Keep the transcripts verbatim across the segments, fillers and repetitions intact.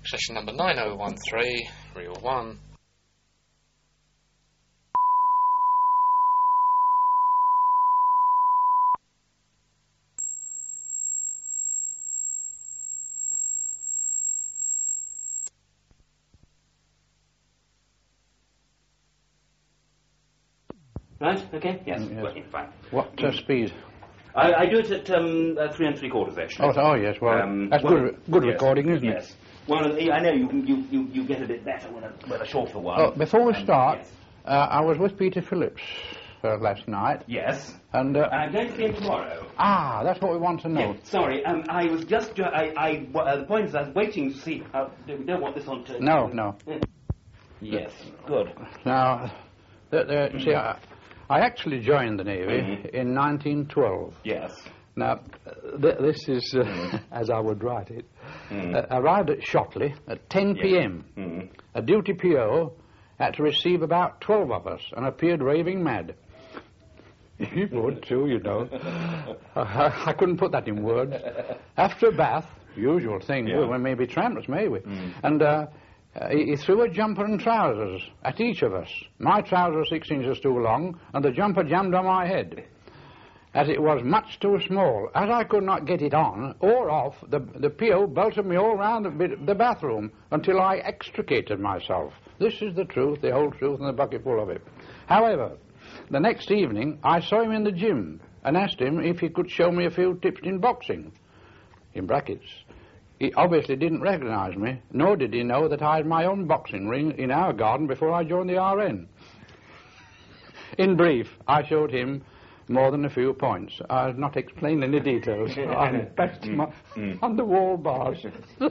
Session number nine oh one three, reel one. Right, okay, yes, Mm, yes. Well, fine. What uh, speed? I, I do it at um, uh, three and three quarters, actually. Oh, oh yes, well, Um, that's well, good, good yes, recording, isn't yes. it? Well, I know you, you, you, you get a bit better with a, with a shorter one. Oh, before we Um, start, yes. uh, I was with Peter Phillips uh, last night. Yes. And, uh, I'm going to see him tomorrow. ah, that's what we want to know. Yes, sorry, um, I was just, uh, I, I, well, uh, the point is I was waiting to see how, we don't want this on to... No, no. Yes, good. Now, the, the, see, I, I actually joined the Navy Mhm. in nineteen twelve. Yes. Now, th this is, uh, as I would write it, Mm. uh, arrived at Shotley at ten p m Mm. A duty P O had to receive about twelve of us and appeared raving mad. He would too, you know. I, I couldn't put that in words. After a bath, usual thing, Yeah. we may be tramps, may we? Mm. And uh, uh, he, he threw a jumper and trousers at each of us. My trousers were six inches too long, and the jumper jammed on my head, as it was much too small. As I could not get it on or off, the, the P O belted me all round the, bit- the bathroom until I extricated myself. This is the truth, the whole truth, and the bucket full of it. However, the next evening, I saw him in the gym and asked him if he could show me a few tips in boxing, in brackets. He obviously didn't recognise me, nor did he know that I had my own boxing ring in our garden before I joined the R N. In brief, I showed him more than a few points. I've not explained any details. I'm best my, on the wall bars.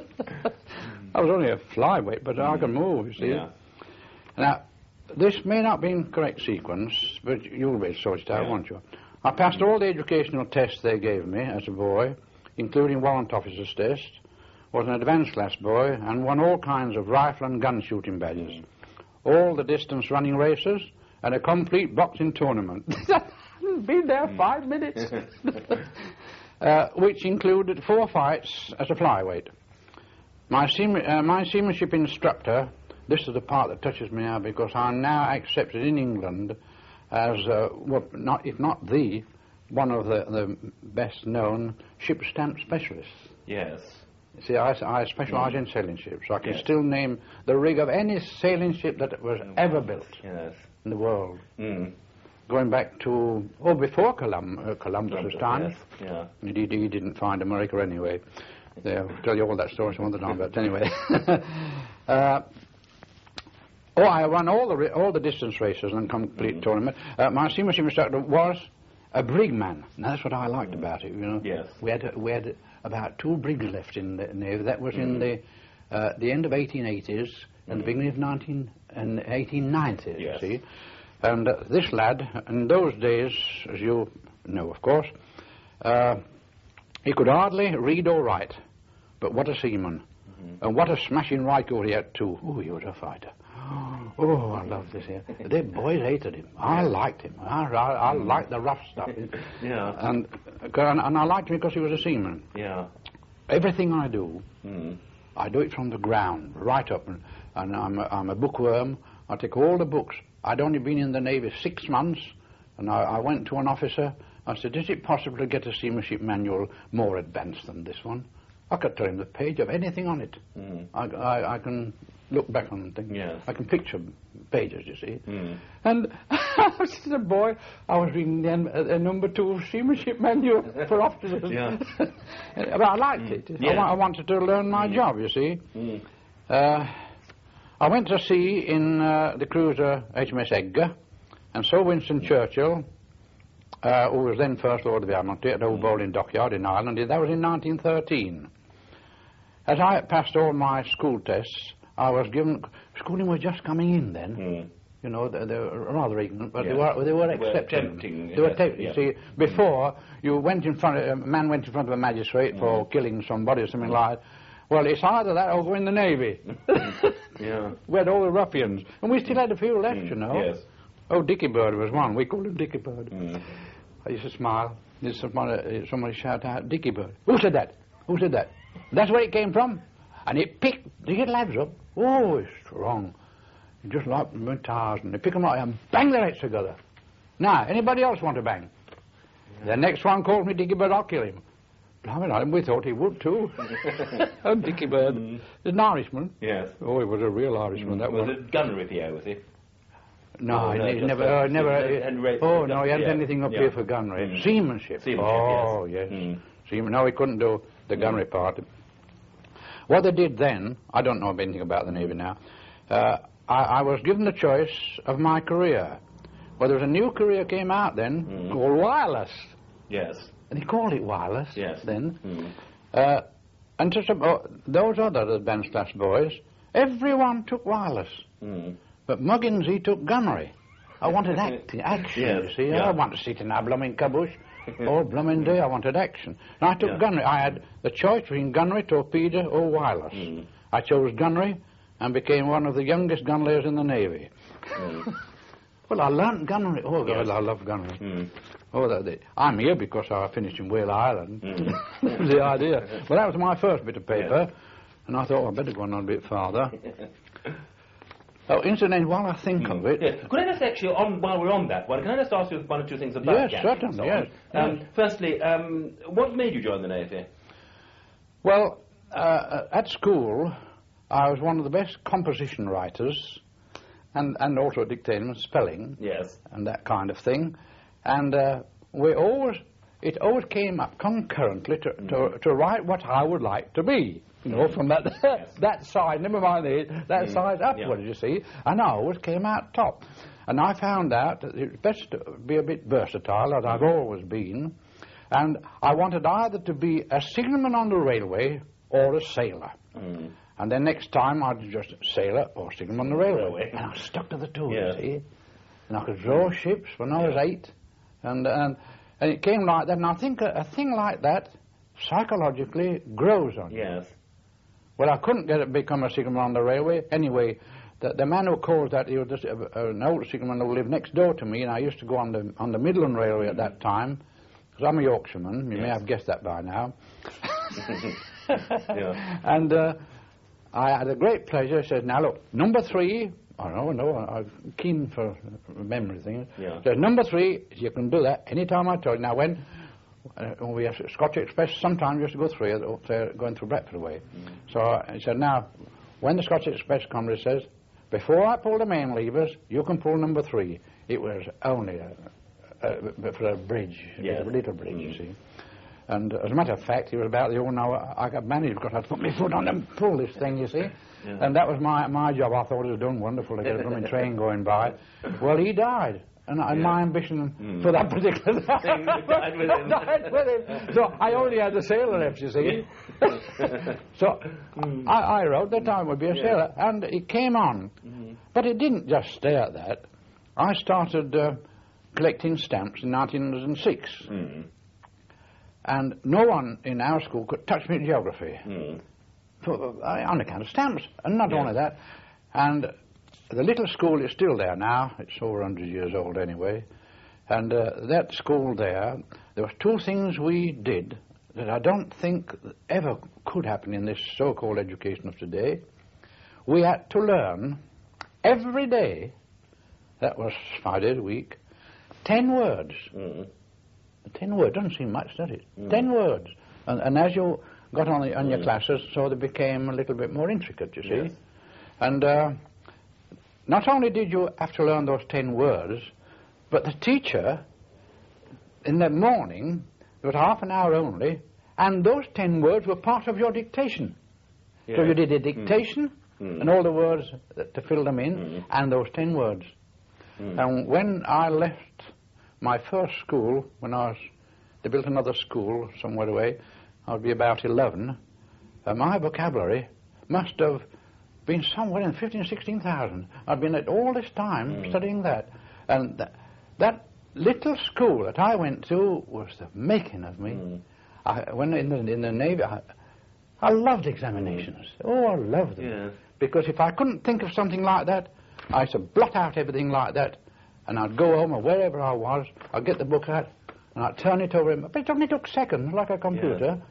I was only a flyweight, but I can move, you see. Yeah. Now, this may not be in correct sequence, but you'll be able to sort it out, Yeah. won't you? I passed all the educational tests they gave me as a boy, including warrant officer's test, was an advanced class boy, and won all kinds of rifle and gun shooting badges. All the distance running races, and a complete boxing tournament. Been there five minutes. uh, which included four fights as a flyweight. My, seam- uh, my seamanship instructor, this is the part that touches me now, because I'm now accepted in England as, uh, well, not, if not the, one of the, the best known ship stamp specialists. Yes. See, I, I specialise in sailing ships, so I can Yes. still name the rig of any sailing ship that was ever built Yes. in the world. Mm. Going back to, oh, before Colum- uh, Columbus's time. Yes. Yeah. He, he didn't find America anyway. Yeah, I'll tell you all that story some other time, but anyway. uh, oh, I won all the ri- all the distance races and complete Mm-hmm. tournament. Uh, my seamanship instructor was a brigman. Now, that's what I liked about it, you know. Yes. We had, we had about two brigs left in the Navy. That was in the uh, the end of eighteen eighties and the beginning of nineteen and eighteen nineties, Yes. you see. And uh, this lad, in those days, as you know, of course, uh, he could hardly read or write, but what a seaman. Mm-hmm. And what a smashing record he had, too. Oh, he was a fighter. Oh, I love this here. The boys hated him. I liked him. I, I, I liked the rough stuff. Yeah. And, and, and I liked him because he was a seaman. Yeah. Everything I do, Mm. I do it from the ground, right up. And, and I'm, a, I'm a bookworm. I take all the books. I'd only been in the Navy six months, and I, I went to an officer. I said, is it possible to get a seamanship manual more advanced than this one? I could tell him the page of anything on it. Mm. I, I, I can look back on things. Yes. I can picture pages, you see. Mm. And I was just a boy. I was reading the, a, a number two seamanship manual for officers. Yeah. But I liked Mm. it. Yeah. I, wa- I wanted to learn my Mm. job, you see. Mm. Uh, I went to sea in uh, the cruiser H M S Edgar, and saw Winston Churchill, uh, who was then First Lord of the Admiralty at Old Bowling Dockyard in Ireland. That was in nineteen thirteen. As I passed all my school tests, I was given... Schooling was just coming in then. Mm. You know, they, they were rather ignorant, but Yeah. they were they were They were accepting. tempting, They were yes, tempting. yeah. You see, before you went in front of a man went in front of a magistrate for killing somebody or something like that. Well, it's either that or go in the Navy. Yeah. We had all the ruffians, and we still had a few left, Mm. you know. Yes. Oh, Dicky Bird was one. We called him Dicky Bird. Mm. I used to smile. There's somebody, somebody shout out, Dicky Bird. Who said that? Who said that? That's where it came from. and it picked these lads up. Oh, it's strong. Just like them Tarzan. They pick them up and bang their heads together. Now, anybody else want to bang? The next one called me Dickie Bird, I'll kill him. Blimey, we thought he would too. And Dickie Bird, mm. an Irishman. Yes. Oh, he was a real Irishman, mm. that was one. Was it gunnery P O, was he? No, oh, no, he never, uh, never. Uh, oh no, he hadn't yeah. anything up yeah. here for gunnery. Mm. Seamanship. Seamanship. Oh yes. yes. Mm. Seaman. No, he couldn't do the gunnery mm. part. What they did then, I don't know anything about the Navy now. Uh, I, I was given the choice of my career. Well, there was a new career came out then mm. called wireless. Yes. And he called it wireless. Yes. Then. Mm. Uh, and to some, oh, those other advanced class boys, everyone took wireless. Mm. But Muggins, he took gunnery. I wanted acting, action, yes, you see. yeah. I wanted to sit in a blooming caboose all blooming day. I wanted action. And I took yeah. gunnery. I had the choice between gunnery, torpedo, or wireless. Mm. I chose gunnery and became one of the youngest gunlayers in the Navy. Mm. Well, I learnt gunnery. Oh, God, yes. I love gunnery. Mm. Oh, that, that, I'm here because I finished in Whale Island. Mm. That was the idea. Well, that was my first bit of paper. Yes. And I thought, oh, I better go on a bit farther. Oh, incidentally, while I think mm. of it... Yes. Could I just actually, on, while we're on that one, can I just ask you one or two things about Yes, certainly, so yes. Um, yes. Firstly, um, what made you join the Navy? Well, uh, at school, I was one of the best composition writers, and, and also dictating spelling, yes, and that kind of thing. And uh, we always, it always came up concurrently to, mm. to, to write what I would like to be. You know, from that yes. that side, never mind the, that mm. side upwards, yeah. you see. And I always came out top. And I found out that it's best to be a bit versatile, as I've always been. And I wanted either to be a signalman on the railway or a sailor. Mm. And then next time I'd just sailor or signalman on the railway. railway. And I stuck to the two, yeah. you see. And I could draw ships when I was yeah. eight. And, and and it came like that. And I think a, a thing like that psychologically grows on you. Yes. Well, I couldn't get it become a signalman on the railway. Anyway, the, the man who caused that, he was just, uh, an old signalman who lived next door to me, and I used to go on the on the Midland Railway at that time, because I'm a Yorkshireman. You yes. may have guessed that by now. yeah. And uh, I had a great pleasure. He said, now look, number three, I don't know, I'm keen for memory things. Yeah. Said, number three, you can do that any time I tell you. Now, when... Uh, when we have Scotch Express, sometimes we used to go through it, up there going through Bradford way. Mm. So uh, he said, now, when the Scotch Express comes, he says, before I pull the main levers, you can pull number three. It was only a, a, for a bridge, yes. a little bridge, mm. you see. And as a matter of fact, he was about the only one I, I could manage because I'd put my foot on and pull this thing, you see. Yeah. And that was my, my job. I thought it was done wonderful to get a blooming train going by. Well, he died. And, and yeah. my ambition mm. for that particular thing died with him. died with him. So I only had the sailor left, you see. So mm. I, I wrote that I would be a yeah. sailor, and it came on. Mm. But it didn't just stay at that. I started uh, collecting stamps in nineteen oh six. Mm. And no one in our school could touch me in geography. Mm. For, uh, on account of stamps. And not yeah. only that. And... the little school is still there now. It's over one hundred years old anyway. And uh, that school there, there were two things we did that I don't think ever could happen in this so-called education of today. We had to learn every day, that was five days a week, ten words. Mm. Ten words, doesn't seem much, does it? Mm. Ten words. And, and as you got on, the, on mm. your classes, so they became a little bit more intricate, you see. Yes. And... Uh, not only did you have to learn those ten words, but the teacher, in the morning, there was half an hour only, and those ten words were part of your dictation. Yeah. So you did a dictation, mm. and all the words to fill them in, mm. and those ten words. Mm. And when I left my first school, when I was, they built another school somewhere away, I would be about eleven, uh, my vocabulary must have been somewhere in fifteen, sixteen thousand. I've been at all this time mm. studying that. And th that little school that I went to was the making of me. Mm. I, when in the, in the Navy, I, I loved examinations. Mm. Oh, I loved them. Yeah. Because if I couldn't think of something like that, I used to blot out everything like that, and I'd go home or wherever I was, I'd get the book out, and I'd turn it over, but it only took seconds, like a computer, yeah.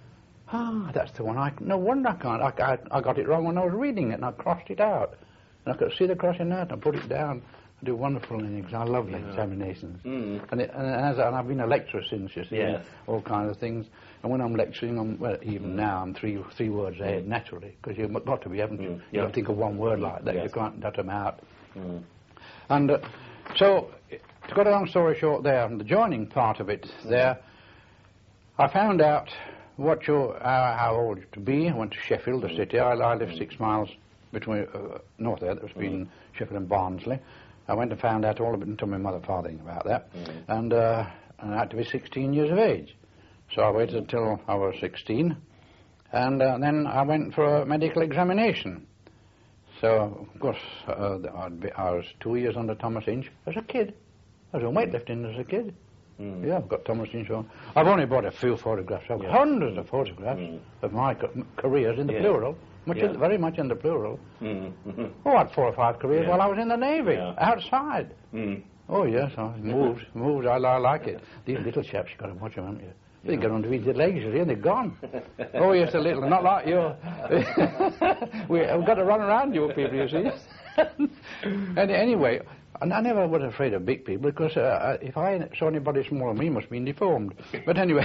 Ah, that's the one. I, no wonder I can't. I, I, I got it wrong when I was reading it, and I crossed it out. And I could see the crossing out, and I put it down. I do wonderful things. I love Yeah. examinations. Mm. And, it, and, as, and I've been a lecturer since, you see, Yes. all kinds of things. And when I'm lecturing, I'm, well, even now, I'm three three words ahead, Mm. naturally, because you've got to be, haven't you? Mm. You've Yeah. got to think of one word like that. Yes. You can't dot them out. Mm. And uh, so, to cut a long story short there, the joining part of it there, I found out what you, uh, how old to be. I went to Sheffield, the city. I, I lived six miles between, uh, north there, that was between Sheffield and Barnsley. I went and found out all of it and told my mother fathering about that. Mm. And, uh, and I had to be sixteen years of age. So I waited until I was sixteen. And uh, then I went for a medical examination. So, of course, uh, I'd be, I was two years under Thomas Inch as a kid. I was on weightlifting as a kid. Mm. Yeah, I've got Thomas Inch on. I've only brought a few photographs. I've got Yeah. hundreds of photographs Mm. of my ca- careers in the Yeah. plural, much Yeah. in, very much in the plural. Mm. Mhm. Oh, I had four or five careers Yeah. while I was in the Navy, Yeah. outside. Mm. Oh, yes, I moved, moved, I, I like it. These little chaps, you've got to watch them, haven't you? They get on to eat their legs, you see, and they're gone. Oh, yes, a little, not like you. we, I've got to run around you people, you see. and anyway, and I never was afraid of big people, because uh, if I saw anybody smaller than me, must have been deformed. But anyway,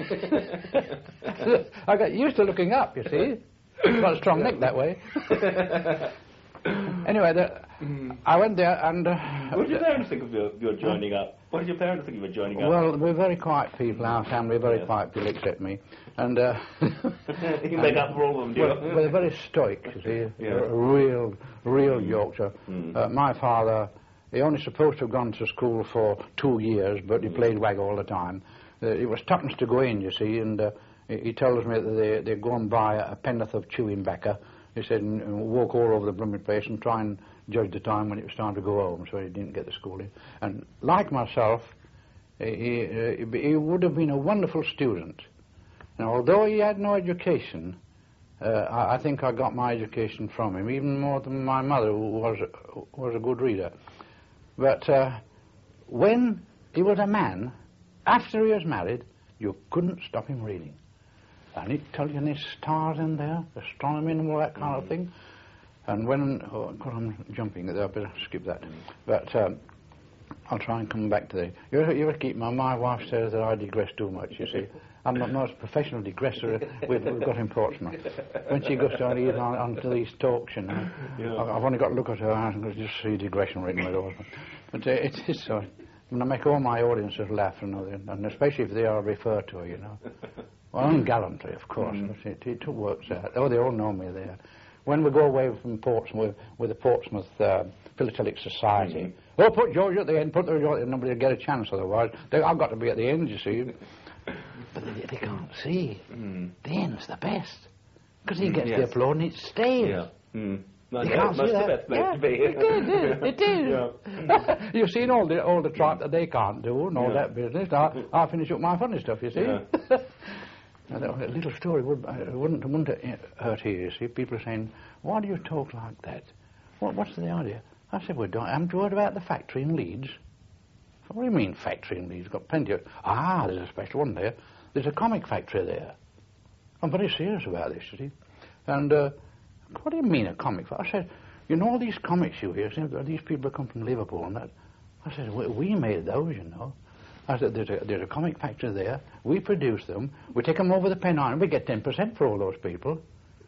I got used to looking up, you see. Got a strong neck that way. Anyway, the, I went there and... Uh, What did your parents think of your, your joining up? What did your parents think of your joining up? Well, we're very quiet people, our family, very Yes. quiet people, except me. And... Uh, you can make up for all of them, do you? well, we're very stoic, you see. Yeah. A real, real Yorkshire. Mm. Uh, my father, he only supposed to have gone to school for two years, but he played wag all the time. Uh, it was tuppence to go in, you see, and uh, he, he tells me that they, they go and buy a pennyworth of chewing tobacco. He said, and, and walk all over the blooming place and try and judge the time when it was time to go home, so he didn't get the schooling. And like myself, he, uh, he would have been a wonderful student. Now, although he had no education, uh, I, I think I got my education from him, even more than my mother, who was, was a good reader. But uh, when he was a man, after he was married, you couldn't stop him reading. And he'd tell you any stars in there, astronomy and all that kind of thing. And when, oh, God, I'm jumping there, I better skip that. But um, I'll try and come back to the, you ever, you ever keep, my, my wife says that I digress too much, you see. I'm the most professional digressor we've, we've got in Portsmouth. When she goes down here on, onto these talks, you know, Yeah. I, I've only got to look at her eyes and just see digression written all over. But uh, it is so. I mean, I make all my audiences laugh, you know, and especially if they are referred to, you know. Well, ungallantly, of course, Mm. but it, it works out. Oh, they all know me there. When we go away from Portsmouth with the Portsmouth uh, Philatelic Society, Mm-hmm. oh, put George at the end, put the George at the end, nobody will get a chance otherwise. They, I've got to be at the end, you see. But they, they can't see. Mm. The end's the best. Because he gets Yes. the applaud and it stays. Yeah. Mm. No, You no, can't that's see the that. best place Yeah, to be. it is, it is. Yeah. You've seen all the all the tripe that they can't do and all Yeah. that business. I, I finish up my funny stuff, you see. Yeah. Now, that- a little story would, uh, wouldn't, wouldn't hurt here, you see. People are saying, why do you talk like that? What, what's the idea? I said, well, don't, haven't you heard about the factory in Leeds? What do you mean, factory in Leeds? Got plenty of... Ah, there's a special one there. There's a comic factory there. I'm very serious about this, you see. And, uh, what do you mean, a comic factory? I said, you know all these comics you hear, these people come from Liverpool and that. I said, we, we made those, you know. I said, there's a, there's a comic factory there, we produce them, we take them over the Pen Island, we get ten percent for all those people.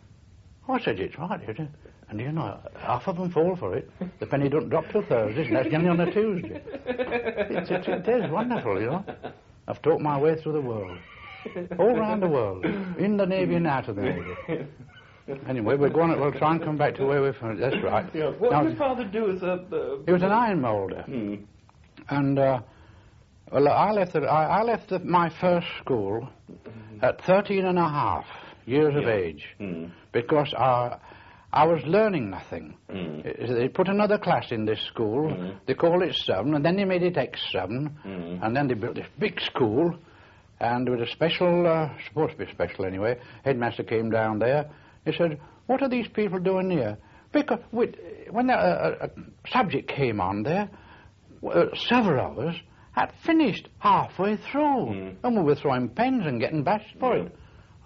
Oh, I said, it's right, isn't it? And you know, half of them fall for it. The penny don't drop till Thursday, and that's generally on a Tuesday. It's, it's, it is wonderful, you know. I've talked my way through the world. All around the world. In the Navy and out of the Navy. Anyway, we're going to, we'll try and come back to where we're from. That's right. Yeah. What Now, did your father do as a... Uh, he was an iron moulder. Mm. And, uh, well, I left, the, I, I left the, my first school at thirteen and a half years of Yeah. age Mm. because I, I was learning nothing. Mm. They put another class in this school, Mm. they called it seven, and then they made it X seven, Mm. and then they built this big school, and there was a special, uh, supposed to be special anyway, headmaster came down there, he said, what are these people doing here? Because with, when a, a, a subject came on there, uh, several of us had finished halfway through, Mm. and we were throwing pens and getting bashed for Yeah. it.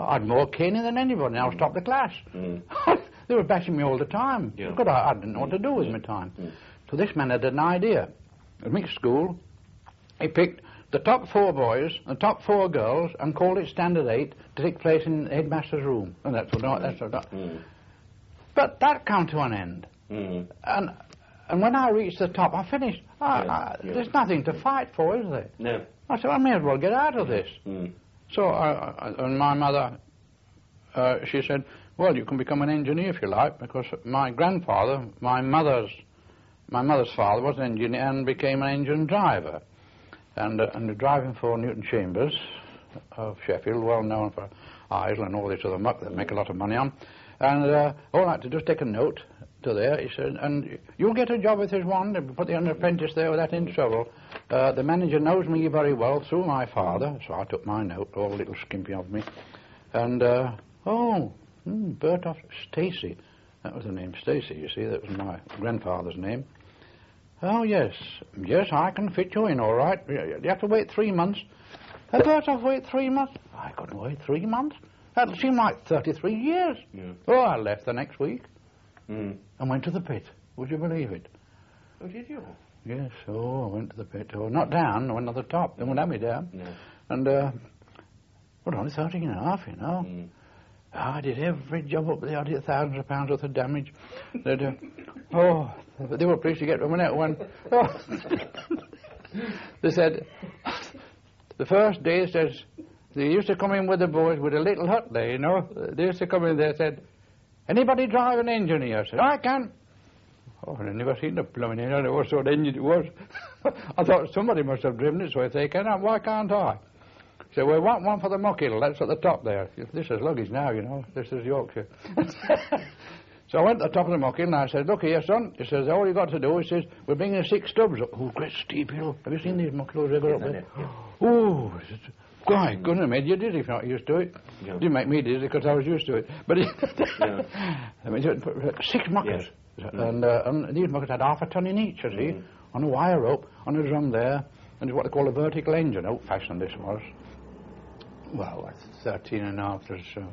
I had more caning than anybody, and I was top of the class. Mm. They were bashing me all the time, Yeah. because I, I didn't know what to do with my time. Mm. So this man had an idea. At mixed school, he picked the top four boys and top four girls and called it Standard Eight to take place in the headmaster's room. And that's what, that's what. Mm. But that came to an end. Mm. And and when I reached the top, I finished. I, Yeah, I, yeah. There's nothing to fight for, is there? No. I said, I may as well get out of this. Mm. So I, I, and my mother, uh, she said, well, you can become an engineer if you like, because my grandfather, my mother's, my mother's father was an engineer and became an engine driver. And, uh, and driving for Newton Chambers of Sheffield, well known for Eisel and all this other muck that make a lot of money on. And uh, all I had to do is take a note to there. He said, and you'll get a job with this one. They put the under apprentice there without any trouble. Uh, the manager knows me very well through my father, so I took my note, all little skimpy of me. And, uh, oh, hmm, Bertolf Stacy. That was the name, Stacy, you see. That was my grandfather's name. Oh, yes. Yes, I can fit you in, all right. You have to wait three months. Uh, Bertolf, wait three months? I couldn't wait three months. That seemed like thirty-three years. Yeah. Oh, I left the next week Mm. and went to the pit. Would you believe it? Oh, did you? Yes, oh, I went to the pit. Oh, not down, I went to the top. They wouldn't have me down. No. And, uh, well, only thirteen and a half, you know. Mm. I did every job up there. I did thousands of pounds worth of damage. They'd, uh, oh, they were pleased to get me out when, oh. They said, the first day, it says, they used to come in with the boys with a little hut there, you know. They used to come in there and said, anybody drive an engine here? I said, I can. Oh, I'd never seen a plumbing engine. I know what sort of engine it was. I thought somebody must have driven it, so if they can, why can't I? So we want one for the muck hill, that's at the top there. This is luggage now, you know. This is Yorkshire. So I went to the top of the muck hill and I said, look here, son. He says, all you got to do, he says, we're bringing six stubs up. Oh, great steep hill. Have you seen these muck hills they go up there? Oh, my goodness, made you dizzy if you're not used to it. Yeah. Didn't make me dizzy because I was used to it. But it Yeah. I mean, six muckers. Yes. And, uh, and these muckers had half a ton in each, you see, Mm. on a wire rope, on a drum there, and it's what they call a vertical engine. Old-fashioned this was. Well, that's thirteen and a half, that's, uh,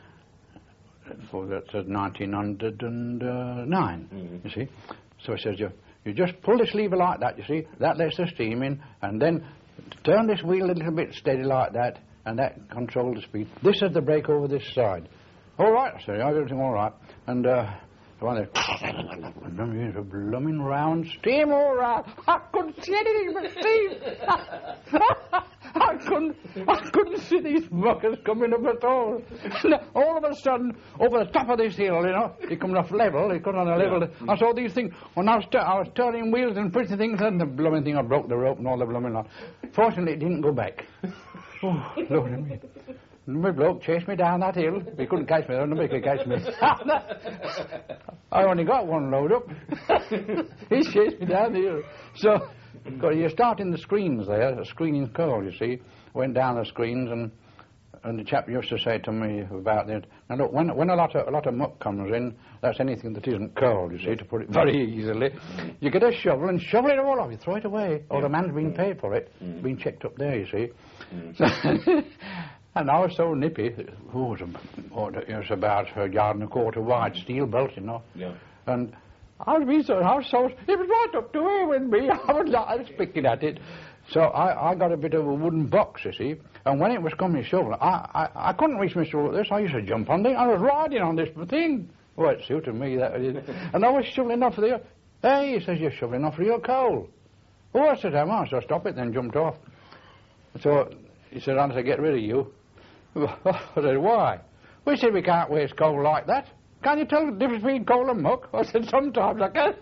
for that's uh, nineteen oh nine, Mm. you see. So it says, you, you just pull this lever like that, you see, that lets the steam in, and then turn this wheel a little bit steady like that, and that controls the speed. This is the brake over this side. All right, I said, I everything all right. And, uh, so I went, a blooming round steam all right. I couldn't see anything but steam. I couldn't, I couldn't see these muckers coming up at all. And all of a sudden, over the top of this hill, you know, he comes off level, he comes on a level. I saw these things, when I was, I was turning wheels and pretty things, and the blooming thing, I broke the rope and all the blooming lot. Fortunately, it didn't go back. Oh, Lord, me. My bloke chased me down that hill. He couldn't catch me, nobody could catch me. I only got one load up. He chased me down the hill. So, you're starting the screens there, the screening curl, you see. Went down the screens, and and the chap used to say to me about that. Now look, when when a lot of a lot of muck comes in, that's anything that isn't curled, you see, to put it very easily. You get a shovel and shovel it all off. You throw it away, or the man's been paid for it, Mm. been checked up there, you see. Mm. So, and I was so nippy. Oh, it was, a, it was about a yard and a quarter wide, steel belt, you know. Yeah. And I was being so, I was so, it was right up to here with me. I was, I was picking at it. So I, I got a bit of a wooden box, you see. And when it was coming shovel, I, I, I couldn't reach my shovel like this. I used to jump on it. I was riding on this thing. Well, it suited me, that did. And I was shoveling off there. Hey, he says, you're shoveling off for your coal. Oh, I said, am I? So I stopped it, then jumped off. So he said, I said, get rid of you. I said, why? We said we can't waste coal like that. Can't you tell the difference between coal and muck? I said, sometimes I can.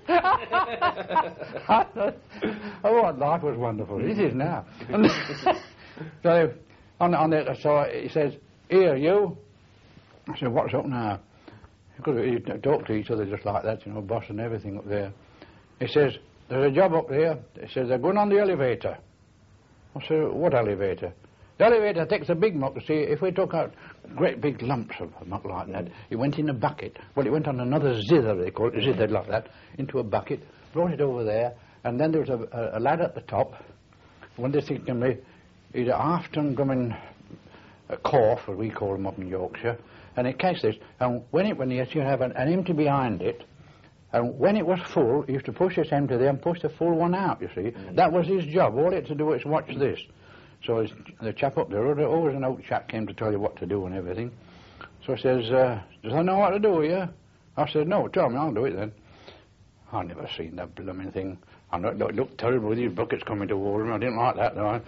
Oh, what life was wonderful. It is now. And so, on, on the, so he says, here, you. I said, what's up now? Because you talk to each other just like that, you know, boss and everything up there. He says, there's a job up there. He says, they're going on the elevator. I said, what elevator? The elevator takes a big muck, you see. If we took out great big lumps of muck like that, it went in a bucket. Well, it went on another zither, they call it, zither like that, into a bucket, brought it over there, and then there was a, a, a lad at the top. When they think to me, he'd a half ton coming a corf, as we call them up in Yorkshire, and it catch this, and when it went yes, you have an, an empty behind it, and when it was full, he used to push this empty there and push the full one out, you see. Mm. That was his job. All he had to do was watch this. So his, the chap up there, always an old chap came to tell you what to do and everything. So he says, uh, does I know what to do here? I said, no, tell me, I'll do it then. I never seen that blooming thing. I know it looked terrible with these buckets coming towards me. I didn't like that, though. I,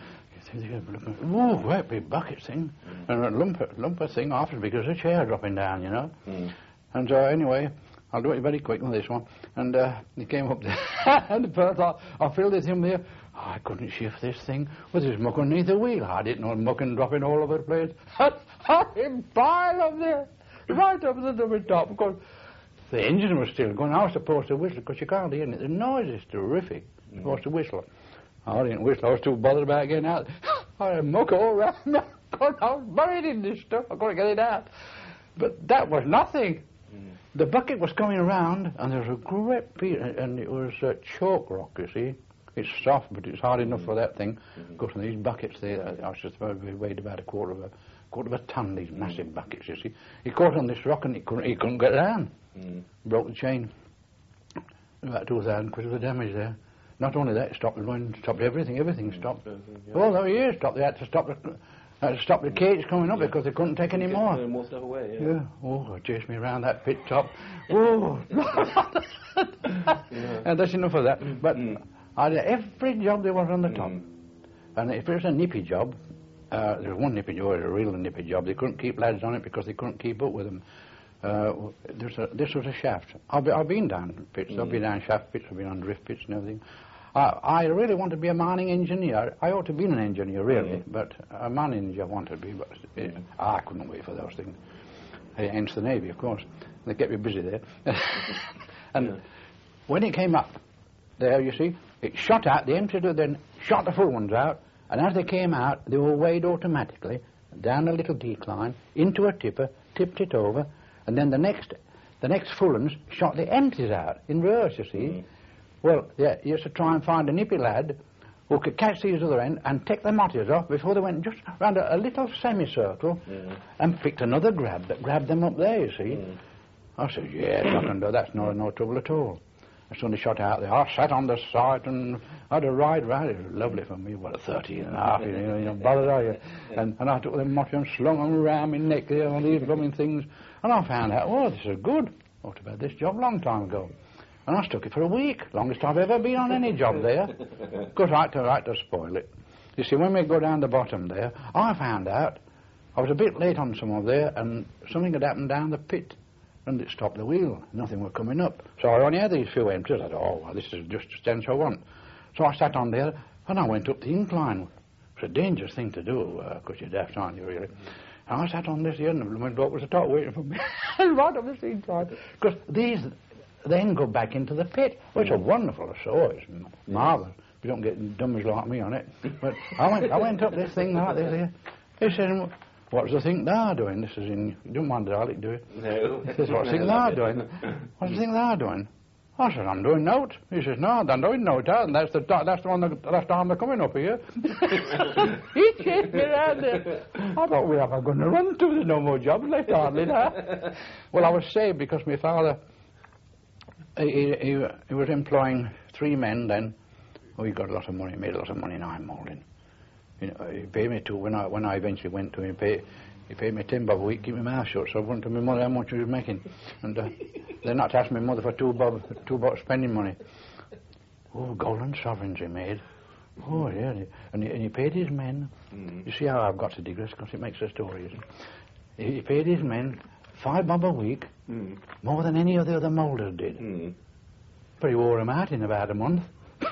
oh, great big bucket thing. Mm. And a lump, lump of thing half as big as a chair dropping down, you know. Mm. And so, uh, anyway, I'll do it very quick with this one. And uh, he came up there, and first I, I filled it in there. Oh, I couldn't shift this thing with this muck underneath the wheel. I didn't know muck and dropping all over the place. I pile up there, right up to the very top. Of course, the engine was still going. I was supposed to whistle, because you can't hear it. The noise is terrific. You're supposed to whistle. I didn't whistle. I was too bothered about getting out. I had muck all around me. I was buried in this stuff. I couldn't get it out. But that was nothing. Mm. The bucket was coming around, and there was a great piece, and it was uh, chalk rock, you see. It's soft, but it's hard enough for that thing. Mm-hmm. Of course, and these buckets, they, I was just about, they weighed about a quarter of a quarter of a ton, these massive mm. buckets, you see. He caught on this rock, and he couldn't, he couldn't get down. Mm. Broke the chain. About two thousand quid of the damage there. Not only that, it stopped the wind, stopped everything, everything stopped. Yeah. Oh, no, yeah, stopped. They had to stop the, had to stop the cage coming up, yeah, because they couldn't take any more. more stuff away, yeah. yeah. Oh, it chased me around that pit top. Oh. yeah. And that's enough of that. But mm. I did every job there was on the top. Mm. And if it was a nippy job, uh, there was one nippy job, a real nippy job. They couldn't keep lads on it because they couldn't keep up with them. Uh, a, this was a shaft. I've, be, I've been down pits. Mm. I've been down shaft pits. I've been on drift pits and everything. Uh, I really want to be a mining engineer. I ought to have been an engineer, really, mm. but a mining engineer I wanted to be, but it, mm. I couldn't wait for those things. Hence the Navy, of course. They kept me busy there. and yeah. when it came up there, you see, it shot out, the empty then shot the full ones out, and as they came out, they were weighed automatically down a little decline, into a tipper, tipped it over, and then the next the next full ones shot the empties out in reverse, you see. Mm. Well, yeah, you used to try and find a nippy lad who could catch these other end and take the motties off before they went just round a, a little semicircle mm. and picked another grab that grabbed them up there, you see. Mm. I said, yes, I can do that's no, no trouble at all. As soon as they shot out there, I sat on the side and I had a ride round. It was lovely for me, what, a thirty and a half, you know, you know, bothered, are you? And, and I took them motties and slung them around my neck there on these blooming things. And I found out, oh, this is good. I ought to have had this job a long time ago. And I stuck it for a week, longest I've ever been on any job there. Because I had to, I had to spoil it. You see, when we go down the bottom there, I found out I was a bit late on some of there, and something had happened down the pit, and it stopped the wheel. Nothing was coming up. So I only had these few empties. I thought, oh, well, this is just the stench I want. So I sat on there, and I went up the incline. It's a dangerous thing to do, because uh, you're daft, aren't you, really? And I sat on this here, and the bloke was the top waiting for me, right up this incline. Because these then go back into the pit. Well, it's a wonderful saw. It's marvellous. You don't get dummies like me on it. But I went I went up this thing like this here. He said, what's the thing they're doing? This is in... You don't mind Dalek, do you? No. He says, what's the thing they're doing? What's the thing they're doing? I said, I'm doing note. He says, no, I'm doing note, and that's the that's the one that, that's the time they're coming up here. He chased me around there. I thought, we are going to run to. There's no more jobs left, hardly now. Well, I was saved because my father, he, he, he was employing three men then. Oh, he got a lot of money, made a lot of money in iron moulding. You know, he paid me two, when I, when I eventually went to him, he paid, he paid me ten bob a week, keep my mouth shut, so I went to my mother how much he was making. And uh, then I asked my mother for two bob, two bob spending money. Oh, golden sovereigns he made. Oh, yeah. And he, and he paid his men. Mm. You see how I've got to digress, because it makes a story, isn't it? He, he paid his men five bob a week, mm. more than any of the other moulders did. Mm. But he wore them out in about a month.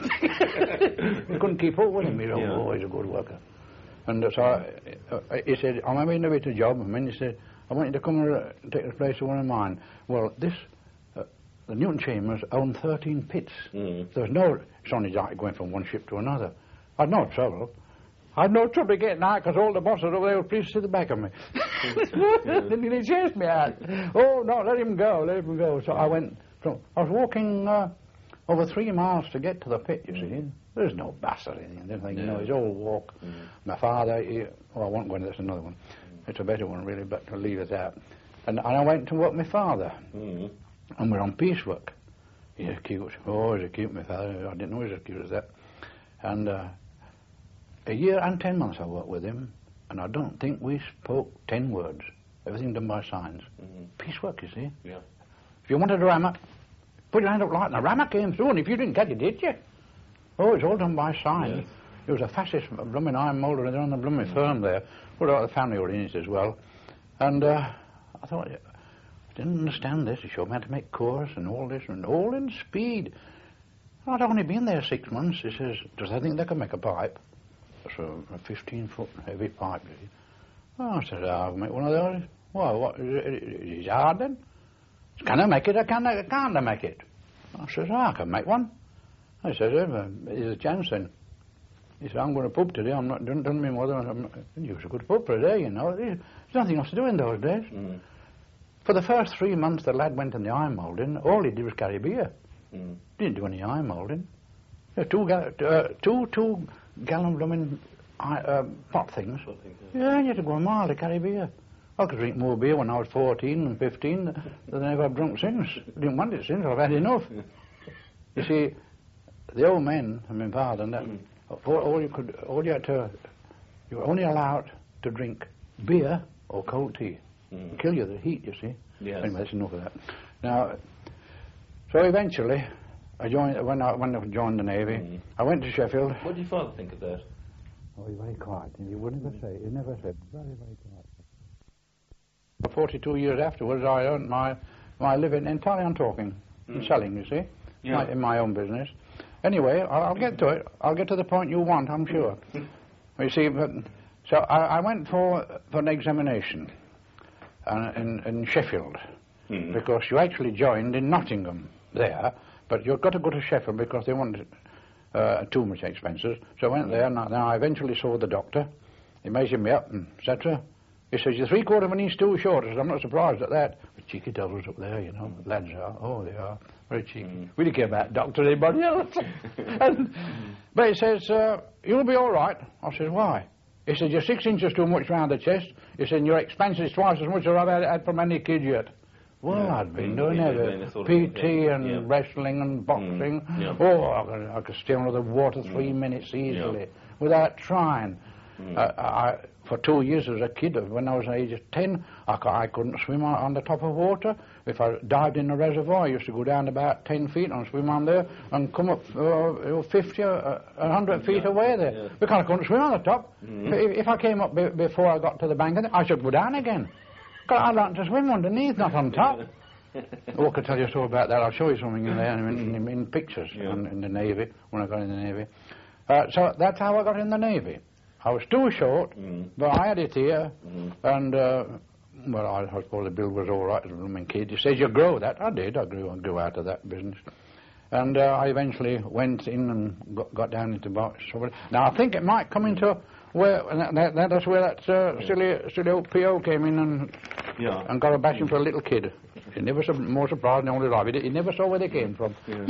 We couldn't keep up with him. He was yeah. always a good worker. And uh, so I, uh, he said, I'm having a bit of job. And then he said, I want you to come and uh, take the place of one of mine. Well, this, uh, the Newton Chambers owned thirteen pits. Mm. There was no, it's only like going from one ship to another. I had no trouble. I had no trouble getting out because all the bosses over there were pleased to see the back of me. And he chased me out. Oh, no, let him go, let him go. So I went from, I was walking uh, over three miles to get to the pit, you mm. see. There's no bus or anything, anything yeah. you know, it's all walk. Mm. My father, he, oh, I won't go into this, another one. It's a better one, really, but I'll leave it out. And, and I went to work with my father, Mm. and we're on piecework. He's cute. Oh, he's cute, my father. I didn't know he was as cute as that. And uh, a year and ten months I worked with him, and I don't think we spoke ten words. Everything done by signs. Mm. Piecework, you see. Yeah. If you wanted a rammer, put your hand up like, and the rammer came through, and if you didn't get it, did you? Oh, it's all done by signs. Yes. It was a fascist blooming iron moulder, and they're on the blooming mm. firm there. Well, all the family were in it as well. And uh, I thought, I didn't understand this. He showed me how to make course and all this, and all in speed. I'd only been there six months. He says, does I think they can make a pipe? That's a, a fifteen-foot heavy pipe. Oh, I said, I'll make one of those. Well, what, is it, is it hard then? Can I make it or can I, can't I make it? I says, oh, I can make one. I said, uh, there's a chance then. He said, I'm going to pub today. I'm not doing, doing me more than I'm, you was a good pub for a day, you know. There's nothing else to do in those days. Mm. For the first three months the lad went in the iron moulding, all he did was carry beer. Mm. Didn't do any iron moulding. Uh, two, ga- uh, two, two gallon blooming uh, pot things. Pot things, Yeah, you had to go a mile to carry beer. I could drink more beer when I was fourteen and fifteen than I've ever drunk since. Didn't want it since, I've had enough. You see, the old men, and my father, and that, Mm. all, all you could, all you had to, you were only allowed to drink beer or cold tea. Mm. Kill you, the heat, you see. Yes. Anyway, that's enough of that. Now, so eventually, I joined, when I, when I joined the Navy, Mm. I went to Sheffield. What did your father think of that? Oh, he's very quiet. He would never say, he never said, very, very quiet. forty-two years afterwards, I earned my, my living entirely on talking Mm. and selling, you see, Yeah. my, in my own business. Anyway, I'll, I'll get to it. I'll get to the point you want, I'm sure. You see, but, so I, I went for, for an examination uh, in, in Sheffield, Mm. because you actually joined in Nottingham there, but you've got to go to Sheffield because they wanted uh, too much expenses. So I went there, and I, now I eventually saw the doctor. He measured me up, and et cetera. He says, you're three-quarter of an inch too short. I said, I'm not surprised at that. But cheeky devils up there, you know, lads are. Oh, they are. Very cheeky. Mm. We didn't care about doctor or anybody else. and, but he says, uh, you'll be all right. I said, why? He said, you're six inches too much round the chest. He said, your expense is twice as much as I've had, had from any kid yet. Well, Yeah. I'd been Mm, doing yeah, everything. doing this sort of P T thing. and Yeah. wrestling and boxing. Mm, yeah. Oh, I could, I could stay under the water three Mm. minutes easily Yeah. without trying. Mm. Uh, I, for two years as a kid, when I was the age of ten, I, cou- I couldn't swim on, on the top of water. If I dived in the reservoir, I used to go down about ten feet and swim on there and come up uh, fifty or one hundred feet Yeah. away there. Yeah. Because I couldn't swim on the top. Mm. If, if I came up be, before I got to the bank, I should go down again. Because I learned to swim underneath, not on top. Oh, I could tell you so about that. I'll show you something in there in, in, in pictures Yeah. in, in the Navy, when I got in the Navy. Uh, so that's how I got in the Navy. I was too short, Mm. but I had it here, Mm. and, uh, well, I, I suppose the bill was all right as a blooming kid. He says, you grow that. I did. I grew, I grew out of that business. And uh, I eventually went in and got, got down into box. Now, I think it might come into where, and that, that, that's where that uh, silly, silly old P O came in and, Yeah. and got a bashing for a little kid. He never saw, more surprised than only life. He, he never saw where they came from. Yeah.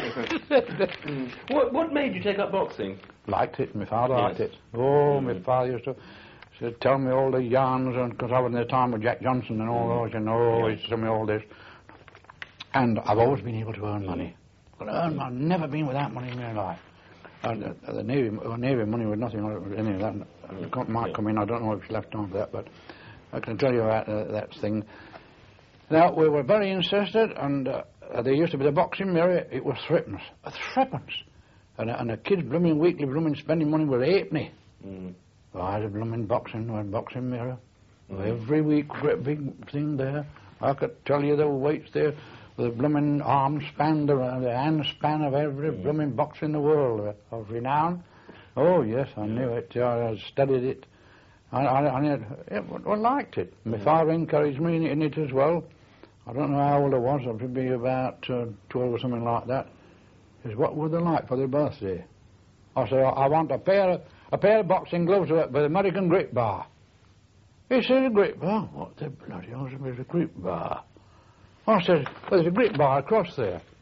What What made you take up boxing? Liked it. My father Yes. liked it. Oh, Mm. my father used to, used to tell me all the yarns, because I was in the time with Jack Johnson and all those, you know, Yeah. he used to tell me all this. And I've always been able to earn money. But earn, I've never been without money in my life. And uh, the Navy, uh, Navy money was nothing on it, with any of that. It co- might Yeah. come in, I don't know if it's left on for that, but I can tell you about uh, that thing. Now, we were very insisted, and uh, there used to be the boxing mirror, it was threepence. A threepence. And, a- and a kid's blooming weekly blooming spending money was eightpenny. Mm. Well, I had a blooming boxing, a boxing mirror. Mm. Every week, great big thing there. I could tell you the weights there, the blooming arm span, the, the hand span of every Mm. blooming boxer in the world uh, of renown. Oh, yes, I knew it. I studied it. I, I, I, knew it, I liked it. My Mm. father encouraged me in, in it as well. I don't know how old I was. I would be about uh, twelve or something like that. He says, what would they like for their birthday? I said, I, I want a pair of, a pair of boxing gloves with, with American grip bar. He said, a grip bar? What the bloody hell is a grip bar? I said, well, there's a grip bar across there.